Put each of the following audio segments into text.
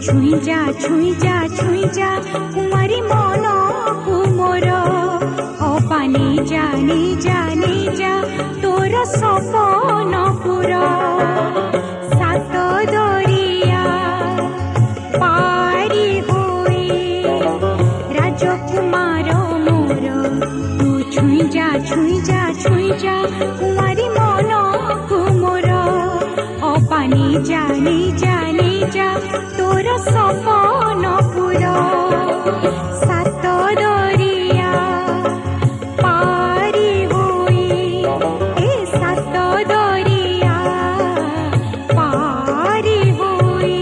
छुई जा कुमारी मन को मोर पानी जाने जा तोर सपन पूरा सात दरिया पारी होई राजकुमार मोर तू छुई जा कुमारी मन को मोर पानी जाने जा तोर सपन पूरा सात दरिया पारी होई सात दरिया पारी होई।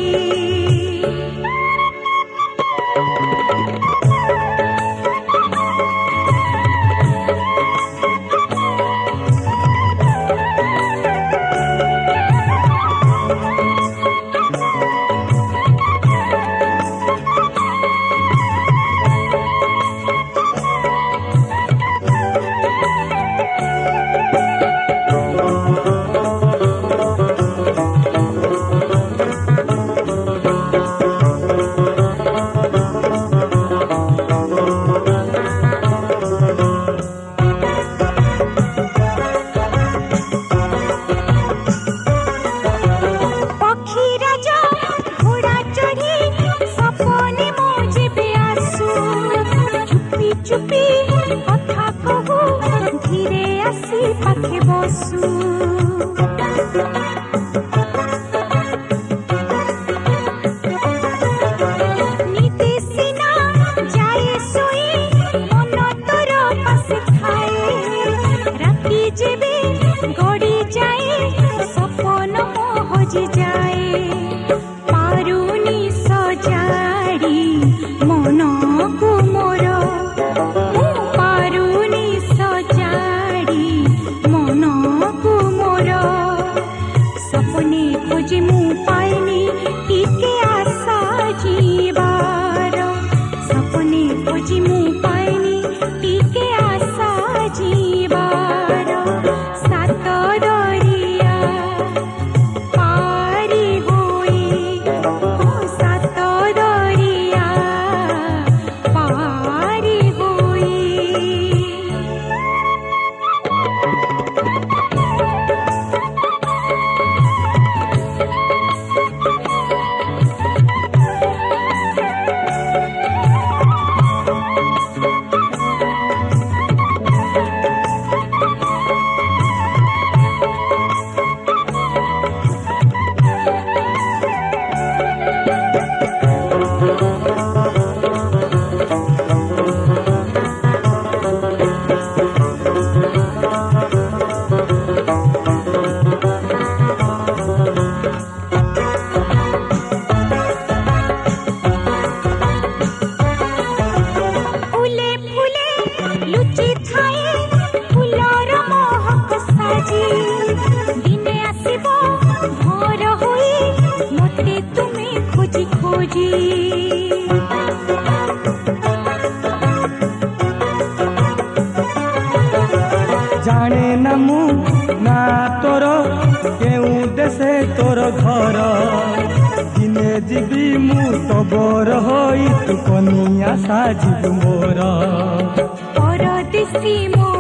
चुपी कथा कहू धीरे आसी पाखे बसू नीति सीना जाए सोई मन तोर पासे खाए राति जेबे गड़ी जाए सपन हजि जाए पारुनी सजाड़ी मन को मोर सपने खोजे मु पाइनी टीके आशा जीवार सपने खोजे मु पाइनी टीके आशा जीवार सात दरिया पारी होई सात दरिया पारी होई। दिने आसिब भोर होई मते तुम्हें खोजी खोजी जाने न मु ना तोर केउ देशे तोर घर दिने जीवी मु तबर होई तू कनिया साजिबु मोर परदेसी मो